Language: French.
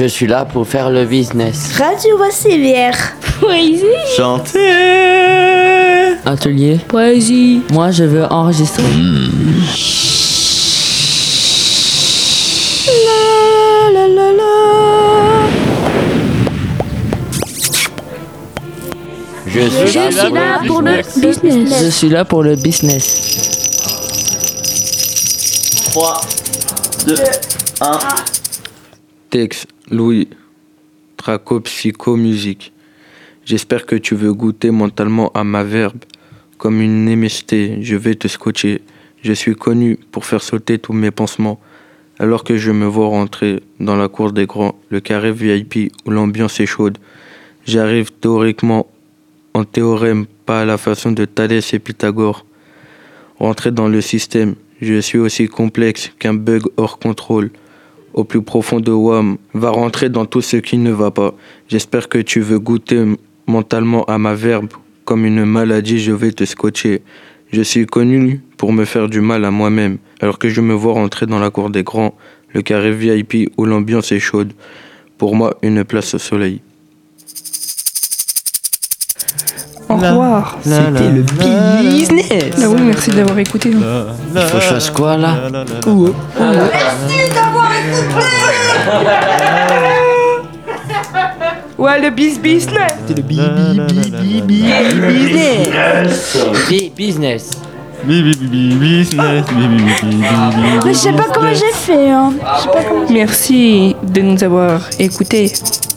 Je suis là pour faire le business. Radio Vassivière. Poésie. Chanter. Atelier. Poésie. Moi, je veux enregistrer. La la la la. Je suis là pour le Je suis là pour le business. 3, 2, 1. Texte, Louis. Traco psycho musique. J'espère que tu veux goûter mentalement à ma verbe. Comme une MST, je vais te scotcher. Je suis connu pour faire sauter tous mes pansements. Alors que je me vois rentrer dans la cour des grands, le carré VIP où l'ambiance est chaude. J'arrive théoriquement en théorème, pas à la façon de Thalès et Pythagore. Rentrer dans le système, je suis aussi complexe qu'un bug hors contrôle. Au plus profond de WAM, va rentrer dans tout ce qui ne va pas. J'espère que tu veux goûter mentalement à ma verbe. Comme une maladie, je vais te scotcher. Je suis connu pour me faire du mal à moi-même, alors que je me vois rentrer dans la cour des grands, le carré VIP où l'ambiance est chaude. Pour moi, une place au soleil. Au revoir. C'était le business. Ah oui, merci d'avoir écouté. Il faut chose quoi là? Ouais, le business. C'était le business. Business. Mais je sais pas comment j'ai fait. Hein. Merci de nous avoir écoutés.